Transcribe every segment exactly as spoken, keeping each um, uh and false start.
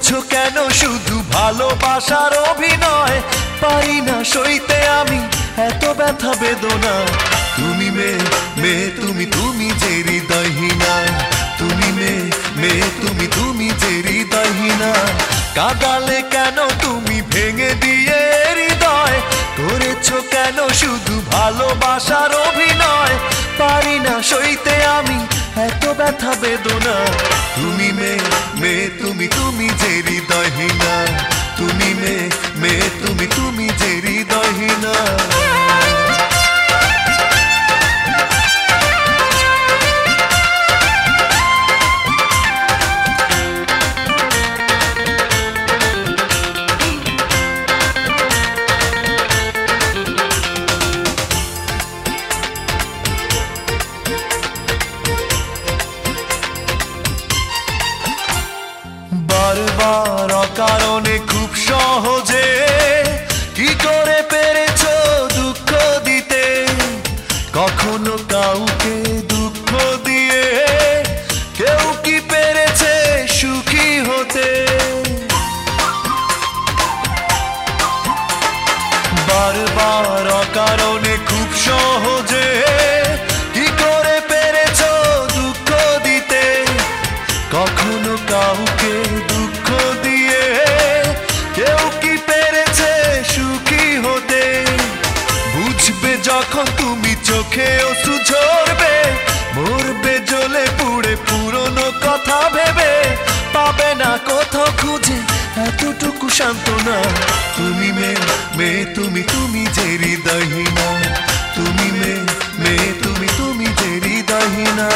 করেছো কেন শুধু ভালোবাসার অভিনয়? পারি না সইতে আমি এত ব্যথা বেদনা। তুমি মেয়ে মেয়ে তুমি তুমি যে হৃদয়হীনা, তুমি মেয়ে মেয়ে তুমি তুমি যে হৃদয়হীনা। কাঁদালে কেন তুমি ভেঙে দিয়ে হৃদয়? করেছো কেন শুধু ভালোবাসার অভিনয়? পারি না সইতে আমি এত ব্যথা বেদনা। তুমি মেয়ে মেয়ে তুমি তুমি যে হৃদয়হীনা, তুমি মেয়ে মেয়ে তুমি তুমি যে হৃদয়হীনা। বারবার অকারণে খুব সহজে কি করে পেরেছো দুঃখ দিতে? কখনো কাউকে দুঃখ দিয়ে কেউ কি পেরেছে সুখী হতে? বারবার অকারণে খুব সহজে কি করে পেরেছো দুঃখ দিতে? কখনো কাউকে দুঃখ দিয়ে কেউ কি পেরেছে সুখী হতে? বুঝবে যখন তুমি চোখে অশ্রু ঝরবে, মরবে জ্বলে পুড়ে পুরনো কথা ভেবে। পাবে না কোথাও খুঁজে এতটুকু সান্ত্বনা। তুমি মেয়ে মেয়ে তুমি তুমি যে হৃদয়হীনা, তুমি মেয়ে মেয়ে তুমি তুমি যে হৃদয়হীনা।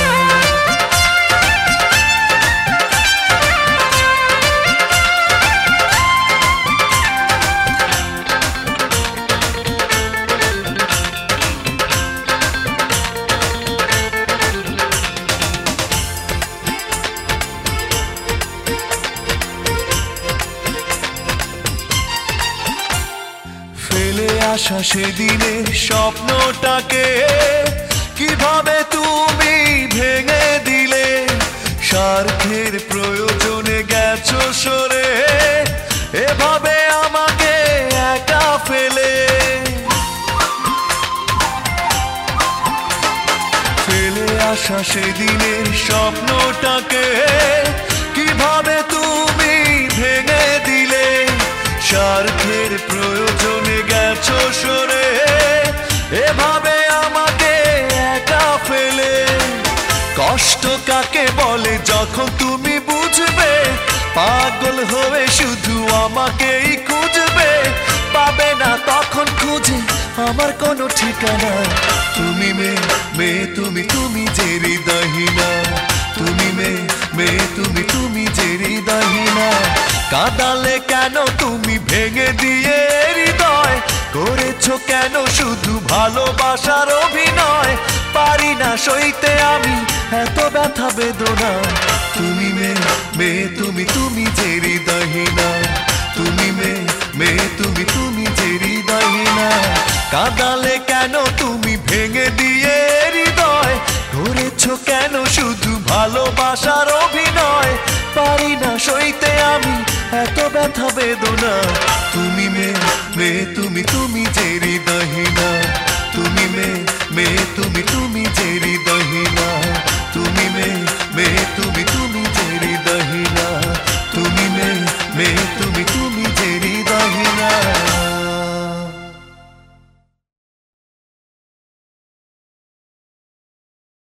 ফেলে আসা সেদিনের স্বপ্নটাকে কিভাবে তুমি ভেঙে দিলে? স্বার্থের প্রয়োজনে গেছো সরে, এভাবে আমাকে একা ফেলে। ফেলে আসা সেদিনের স্বপ্নটাকে কিভাবে তুমি ভেঙে দিলে? স্বার্থের প্রয়োজনে গেছো সরে, এভাবে আমাকে একা ফেলে। কষ্ট কাকে বলে যখন তুমি বুঝবে? পাগল হয়ে শুধু আমাকেই খুঁজবে। পাবে না তখন খুঁজে আমার কোনো ঠিকানা। তুমি মেয়ে মেয়ে তুমি তুমি যে হৃদয়হীনা, তুমি মেয়ে মেয়ে তুমি তুমি যে হৃদয়হীনা। কাঁদালে কেন তুমি ভেঙে দিয়ে হৃদয়? করেছো কেন শুধু ভালোবাসার অভিনয়? পারি না সইতে আমি এত ব্যথা বেদনা। তুমি মেয়ে মেয়ে তুমি তুমি যে হৃদয়হীনা, তুমি মেয়ে মেয়ে তুমি তুমি যে হৃদয়হীনা। কাঁদালে কেন তুমি ভেঙে দিয়ে হৃদয়? করেছো কেন শুধু ভালোবাসার অভিনয়? পারি না সইতে আমি এত ব্যথা বেদনা।